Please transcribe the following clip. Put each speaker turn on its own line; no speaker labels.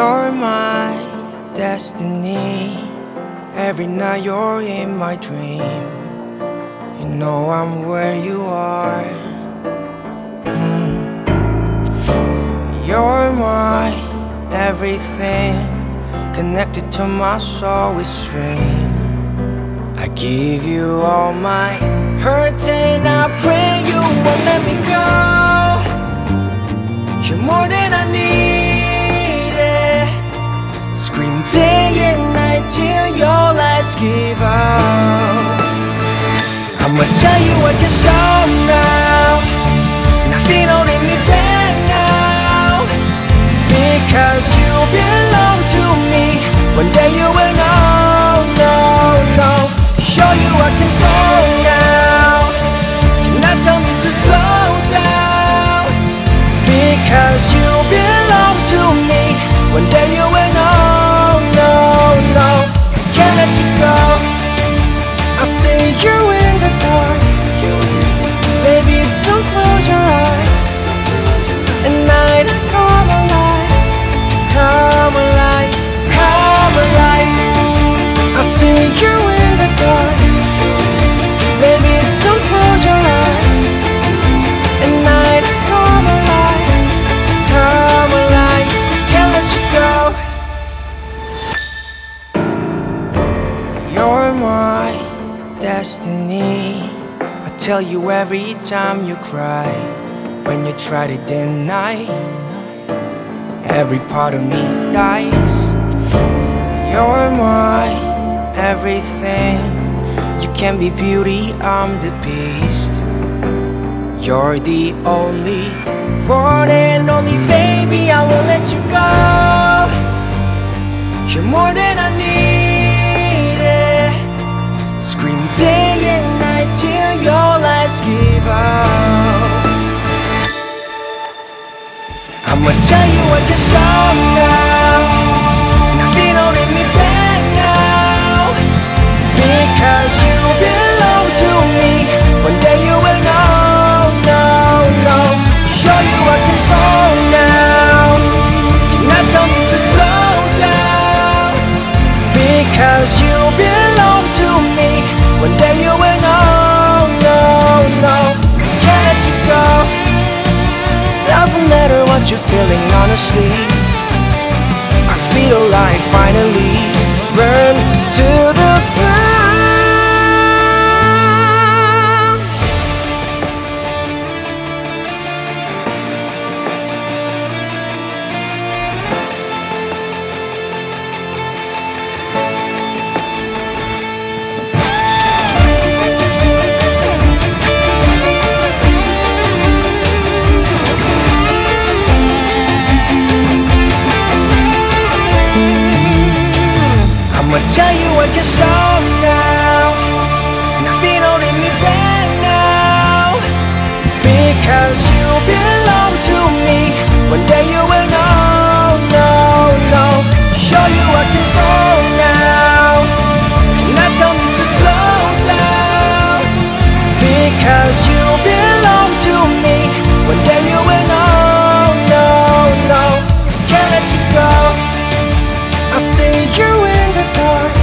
You're my destiny. Every night you're in my dream. You know I'm where you are. You're my everything, connected to my soul with string. I give you all my hurt and I pray you won't let me go. You're more than I needed. Scream day and night till your lights give out. I'ma tell you I can stop now. Nothing holding me back now, because you belong to me. One day you will know, no, no. Show you I can fall now. Cannot tell me to slow down, because you belong to me. One day you will know, no, no. I can't let you go. I see you in the dark. Baby, don't close your eyes. At night I come alive, come alive, come alive. I see you in the dark. Baby, don't close your eyes. At night I come alive, come alive. Can't let you go. You're my destiny. I tell you every time you cry, when you try to deny, every part of me dies. You're my everything. You can be beauty, I'm the beast. You're the only one and only, baby, I won't let you go. You're more than I needed. Scream day and night till your lights give out. I'ma tell you I can stop now. Nothing holding me back now, because you belong to me. One day you will know, no, no. Show you I can fall now. Cannot tell me to slow down, because you belong to me. One day you will know, no, no. Can't let you go. Doesn't matter what you're feeling, honestly. I feel alive finally. Burn to the ground. I'ma tell you I can stop now. Nothing holding me back now, because you belong to me. One day you will know, no, no. Show you I can fall now. Cannot tell me to slow down, because you belong to me. One day you will know, no, no. Can't let you go. I see you in the dark.